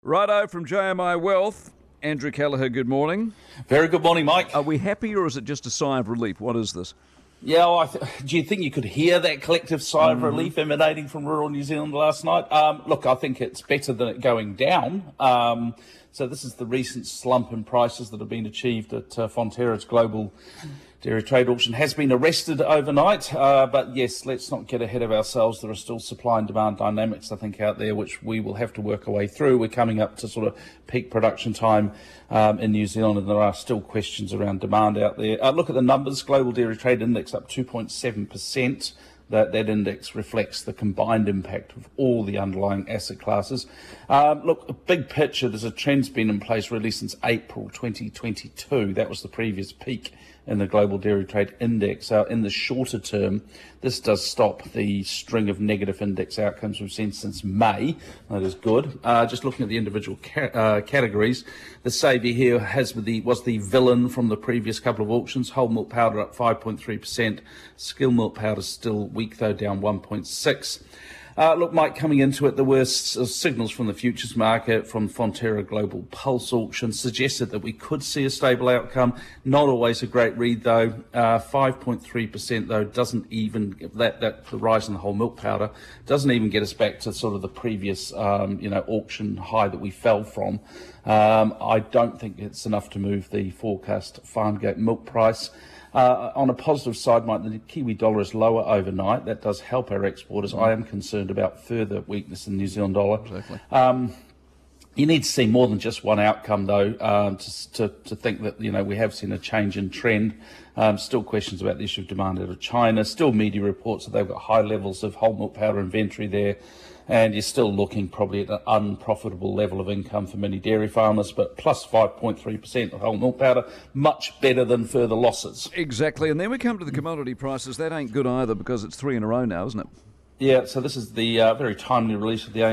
Righto from JMI Wealth. Andrew Callagher, good morning. Very good morning, Mike. Are we happy or is it just a sigh of relief? What is this? Yeah, do you think you could hear that collective sigh of relief emanating from rural New Zealand last night? Look, I think it's better than it going down. So this is the recent slump in prices that have been achieved at Fonterra's global dairy trade auction. Has been arrested overnight, but yes, let's not get ahead of ourselves. There are still supply and demand dynamics, I think, out there, which we will have to work our way through. We're coming up to sort of peak production time in New Zealand, and there are still questions around demand out there. Look at the numbers. Global Dairy Trade Index up 2.7%. That index reflects the combined impact of all the underlying asset classes. Look, a big picture, there's a trend's been in place really since April 2022. That was the previous peak in the Global Dairy Trade Index. In the shorter term, this does stop the string of negative index outcomes we've seen since May. That is good. Just looking at the individual categories, the saviour here was the villain from the previous couple of auctions. Whole milk powder up 5.3%. Skim milk powder still weak, though, down 1.6%. Look, Mike, coming into it, there were signals from the futures market, from Fonterra Global Pulse Auction, suggested that we could see a stable outcome. Not always a great read, though. 5.3%, though, doesn't even, the rise in the whole milk powder, doesn't even get us back to sort of the previous, auction high that we fell from. I don't think it's enough to move the forecast farmgate milk price. On a positive side, Mike, the Kiwi dollar is lower overnight. That does help our exporters. I am concerned about further weakness in the New Zealand dollar. Exactly. You need to see more than just one outcome, though, to think that, we have seen a change in trend. Still questions about the issue of demand out of China. Still media reports that they've got high levels of whole milk powder inventory there. And you're still looking probably at an unprofitable level of income for many dairy farmers, but plus 5.3% of whole milk powder, much better than further losses. Exactly. And then we come to the commodity prices. That ain't good either because it's 3 in a row now, isn't it? Yeah, so this is the very timely release of the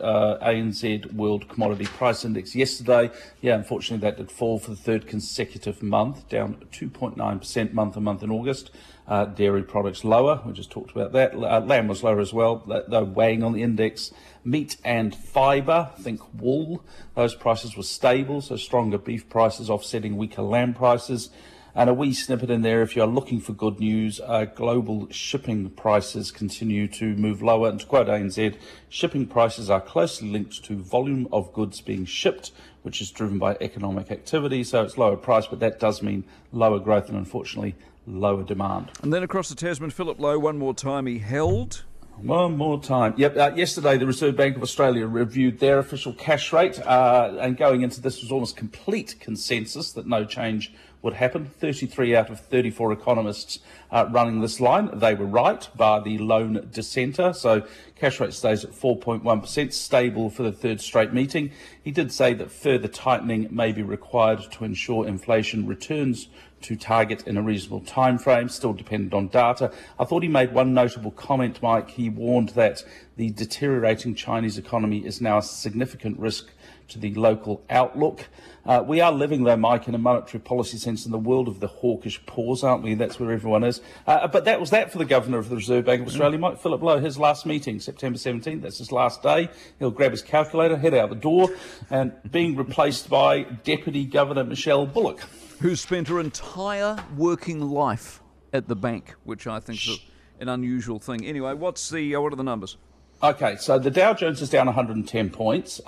ANZ World Commodity Price Index yesterday. Yeah, unfortunately that did fall for the third consecutive month, down 2.9% month on month in August. Dairy products lower, we just talked about that. Lamb was lower as well, though weighing on the index. Meat and fibre, think wool, those prices were stable, so stronger beef prices offsetting weaker lamb prices. And a wee snippet in there, if you're looking for good news, global shipping prices continue to move lower. And to quote ANZ, shipping prices are closely linked to volume of goods being shipped, which is driven by economic activity. So it's lower price, but that does mean lower growth and, unfortunately, lower demand. And then across the Tasman, Philip Lowe, one more time, he held. One more time. Yep. Yesterday, the Reserve Bank of Australia reviewed their official cash rate, and going into this was almost complete consensus that no change would happen. 33 out of 34 economists running this line. They were right, bar the lone dissenter. So cash rate stays at 4.1%, stable for the third straight meeting. He did say that further tightening may be required to ensure inflation returns to target in a reasonable time frame, still dependent on data. I thought he made one notable comment, Mike. He warned that the deteriorating Chinese economy is now a significant risk to the local outlook. We are living, though, Mike, in a monetary policy sense in the world of the hawkish pause, aren't we? That's where everyone is. But that was that for the Governor of the Reserve Bank of Australia, Mike. Philip Lowe, his last meeting, September 17th. That's his last day. He'll grab his calculator, head out the door, and being replaced by Deputy Governor Michelle Bullock, who's spent her entire working life at the bank, which I think is an unusual thing. Anyway, what are the numbers? Okay, so the Dow Jones is down 110 points,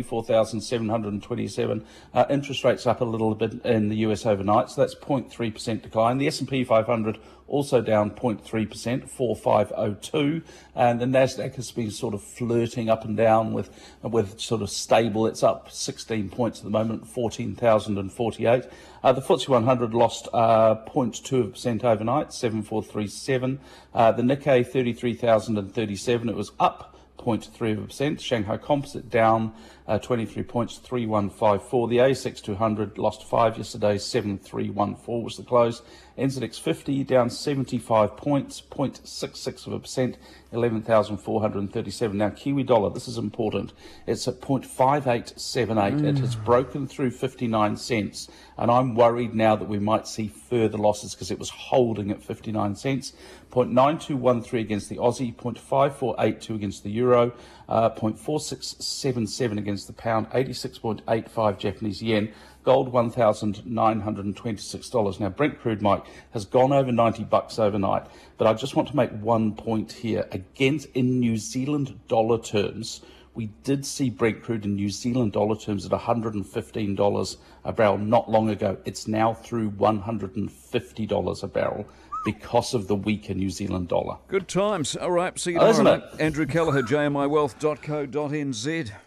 34,727. Interest rates up a little bit in the US overnight, so that's 0.3% decline. The S&P 500 also down 0.3%, 4,502. And the Nasdaq has been sort of flirting up and down with sort of stable. It's up 16 points at the moment, 14,048. The FTSE 100 lost 0.2% overnight, 7,437. The Nikkei 33,037. It was up 0.3%. Shanghai Composite down 23 points, 3154. The ASX 200 lost 5 yesterday, 7314 was the close. NZX 50 down 75 points, 0.66%, 11,437. Now, Kiwi dollar, this is important. It's at 0.5878. It has broken through 59 cents. And I'm worried now that we might see further losses because it was holding at 59 cents. 0.9213 against the Aussie, 0.5482 against the Euro, 0.4677 against against the pound, 86.85 Japanese yen. Gold, $1,926. Now, Brent crude, Mike, has gone over $90 overnight, but I just want to make one point here. Against, in New Zealand dollar terms, we did see Brent crude in New Zealand dollar terms at $115 a barrel not long ago. It's now through $150 a barrel because of the weaker New Zealand dollar. Good times. All right, see you tomorrow. Isn't it? Andrew Kelleher, jmiwealth.co.nz.